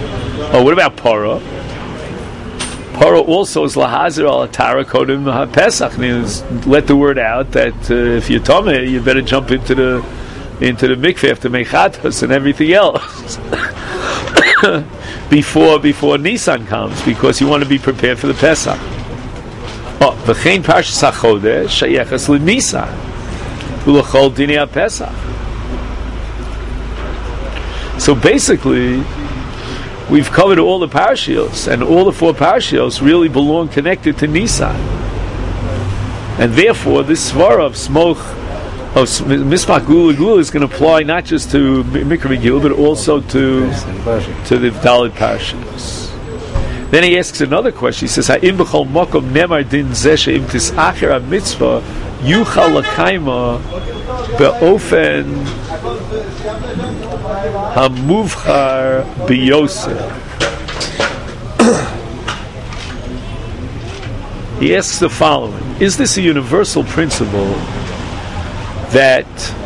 Oh, what about Paro? Paro also is lahazir al atara kodim haPesach. Means let the word out that uh, if you're tameh, you better jump into the into the mikveh after mechatos and everything else before before Nisan comes, because you want to be prepared for the Pesach. Oh, v'chein parshas hachodesh shayeches l'Nisan u'lachol dinei haPesach. So basically, we've covered all the parashios, and all the four parashios really belong connected to Nisan. And therefore, this svara of smoch, of Mismach Gula Gula, is going to apply not just to Mikra Megillah, but also to, to the Dalit parashios. Then he asks another question. He says, Ha'im b'chol mokom nemar din zeh she'im tis'acher ha-mitzvah yuchal l'kaima be'ofen hamuvchar b'yosef. He asks the following: is this a universal principle that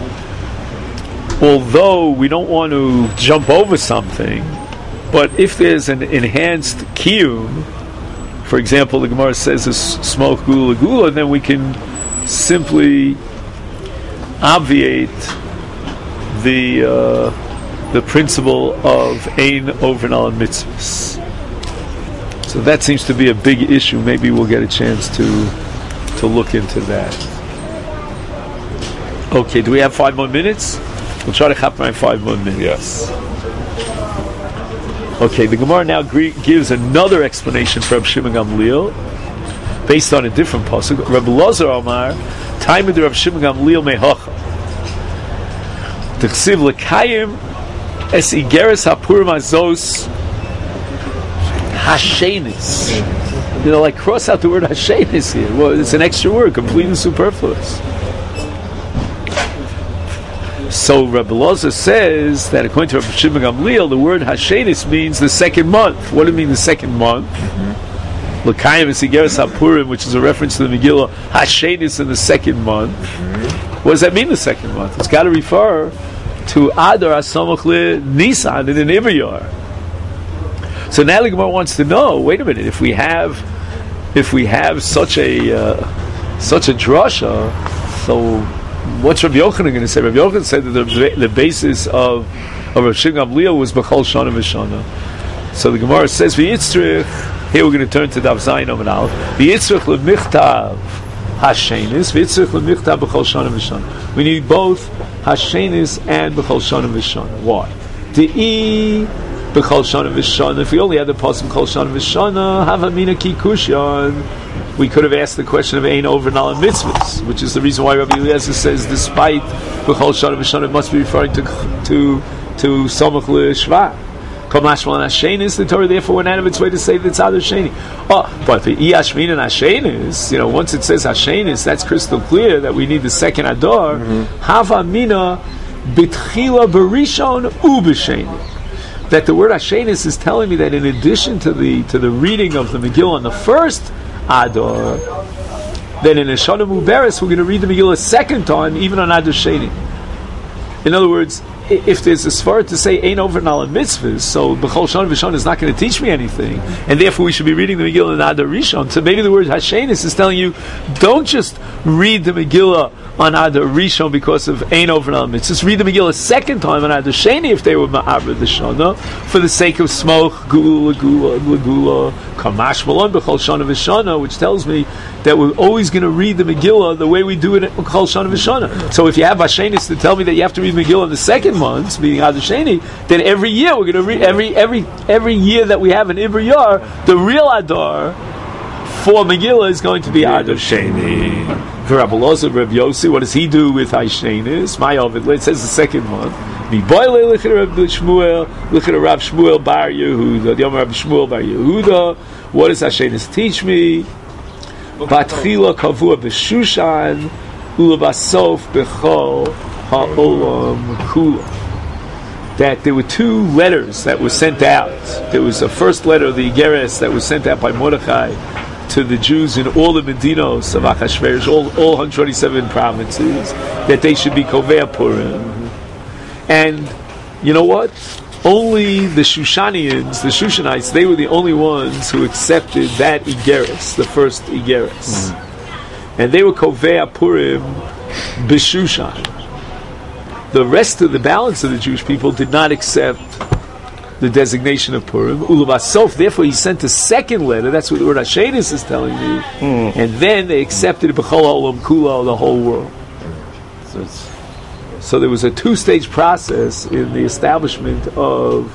although we don't want to jump over something, but if there's an enhanced kiyum, for example, the Gemara says is smoke gula gula, then we can simply obviate the uh, the principle of ein overnal mitzvahs. So that seems to be a big issue. Maybe we'll get a chance to to look into that. Okay, do we have five more minutes? We'll try to have my five more minutes. Yes. Okay, the Gemara now gre- gives another explanation for Rav Shimon Gamliel based on a different pasuk. Rabbi Lazar Omar, time of the Rav Shimon Gamliel mehacha. T'chsiv lekayim es igeres hapurim azos hashenis. You know, like cross out the word hashenis here. Well, it's an extra word, completely superfluous. So Rabbi Loza says that according to Rabbi Shimon Gamliel, the word Hashenis means the second month. What do you mean the second month? L'kayim v'sigeres hapurim, which is a reference to the Megillah, Hashenis in the second month. Mm-hmm. What does that mean, the second month? It's got to refer to Adar Asamach Le Nisan in an Ivayar. So now the Gemara wants to know, wait a minute, if we have if we have such a uh, such a drasha, so what's Rabbi Yochanan going to say? Rabbi Yochanan said that the, the basis of of Rav Shimon Gamliel was B'chol Shana V'Shana. So the Gemara says, V'yitzrich, here we're going to turn to Dav Zayin Omen Aleph, V'yitzrich l'michtav Hashenis, V'yitzrich l'michtav B'chol Shana V'Shana. We need both Hashenis and B'chol Shana V'Shana. Why? De'i B'chol Shana V'Shana. If we only had the pasuk B'chol Shana V'Shana, Havamina Ki Kushan, we could have asked the question of Ein over Nala Mitzvahs, which is the reason why Rabbi Eliezer says, despite B'chol Shana V'Shana, it must be referring to to to Samach L'Shvat. Kamashmal and Hashenis, the Torah therefore went out of its way to say that it's Adar Sheni. Oh, but the Iyashmin and Hashenis, you know, once it says Hashenis, that's crystal clear that we need the second Adar. Hava Mina B'tchila B'Rishon U'B'Sheni. That the word Hashenis is telling me that in addition to the to the reading of the Megillah on the first Adar, then in Shana Muberes we're going to read the Megillah a second time, even on Adar Sheni. In other words, if there's a svara to say ain't over Nala mitzvahs, so B'chol Shana V'Shana is not going to teach me anything, and therefore we should be reading the Megillah in Adar Rishon. So maybe the word Hashenis is telling you, don't just read the Megillah on Adar Rishon because of ain't over Nala mitzvahs. Read the Megillah a second time on Adar Sheni if they were Ma'abra the Shana, for the sake of smoke, Gula, Gula, Gula, Kamash Malon B'chol Shana V'Shana, which tells me that we're always going to read the Megillah the way we do it at B'chol Shana V'Shana. So if you have Hashenis to tell me that you have to read Megillah in the second months, meaning Adar Sheni, then every year we're going to read every every every year that we have an Ivr Yar, the real Adar for Megillah is going to be Adar Sheni. For Rabbi Loza, Rabbi Yossi, what does he do with Hashenis? My Ovid, it says the second month. Mi boile lichir Rabbi Shmuel, lichir Rabbi Shmuel Bar Yehuda, the Yom Rabbi Shmuel Bar Yehuda. What does Hashenis teach me? Batchila kavua b'Shushan, ulabasof b'chol ha'olam kula. That there were two letters that were sent out. There was a first letter of the Igeres that was sent out by Mordechai to the Jews in all the Medinos of Achashverosh, all, all one hundred twenty-seven provinces, that they should be Kovei Purim. And you know what? only the Shushanians, the Shushanites, they were the only ones who accepted that Igeris, the first Igeris. Mm-hmm. And they were Kovea Purim B'Shushan. The rest of the balance of the Jewish people did not accept the designation of Purim. Ulavasof, therefore he sent a second letter, that's what the word Hashanah is telling me, mm. and then they accepted it B'chol Olam Kula, the whole world. So, it's, so there was a two-stage process in the establishment of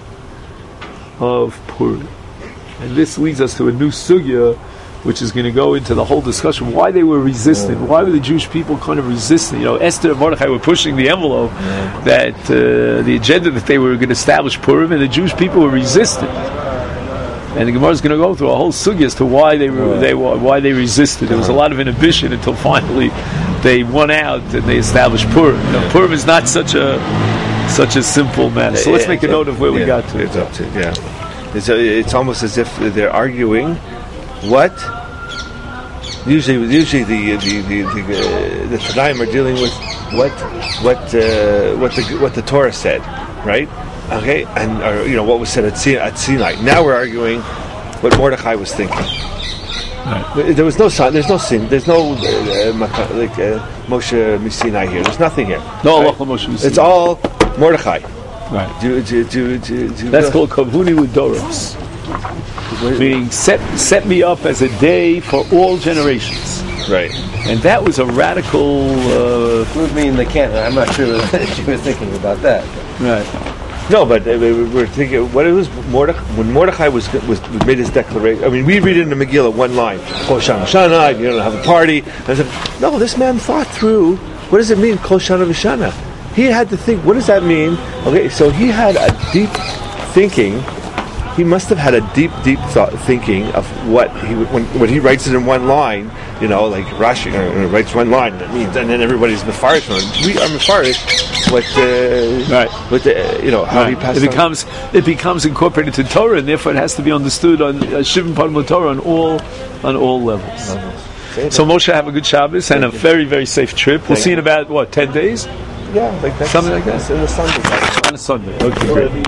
of Purim. And this leads us to a new sugya, which is going to go into the whole discussion why they were resistant, yeah. why were the Jewish people kind of resistant. You know, Esther and Mordechai were pushing the envelope yeah. that uh, the agenda that they were going to establish Purim, and the Jewish people were resistant. And the Gemara is going to go through a whole sugya as to why they were, yeah. they were, why they resisted. There was a lot of inhibition until finally they won out and they established Purim. You know, Purim is not such a such a simple matter. So let's make a note of where yeah. we got to. It's up to yeah. It's, a, it's almost as if they're arguing. What usually, usually the the the the, uh, the Tanaim are dealing with what what uh, what the what the Torah said, right? Okay, and or, you know what was said at Sinai. At Sinai. Now we're arguing what Mordechai was thinking. Right. There was no sin. There's no sin. There's no uh, uh, like uh, Moshe Sinai here. There's nothing here. No, right? Moshe. It's all Mordechai. Right. Do, do, do, do, do, That's called Kavuni with Doros. Meaning set set me up as a day for all generations. Right. And that was a radical uh put me in the canon. I'm not sure that you were thinking about that. Right. No, but uh, we we're thinking what it was Mordechai, when Mordechai was was made his declaration. I mean, we read it in the Megillah one line. Kol Shana V'Shana, you don't have a party. And I said, no, this man thought through what does it mean, Kol Shana V'Shana? He had to think, what does that mean? Okay, so he had a deep thinking. He must have had a deep, deep thought, thinking of what he when when he writes it in one line. You know, like Rashi uh, writes one line, that means, and then everybody's mefarish. We are mefarish. What, uh, right? What the, uh, you know, how right. he passed. It becomes on. It becomes incorporated to Torah, and therefore it has to be understood on Shivim Padmei Torah on all on all levels. levels. So Moshe, have a good Shabbos and Thank a you. very, very safe trip. We'll Thank see you in about what ten days. Yeah, like that. Something like that. On a Sunday. On a Sunday. Okay, great.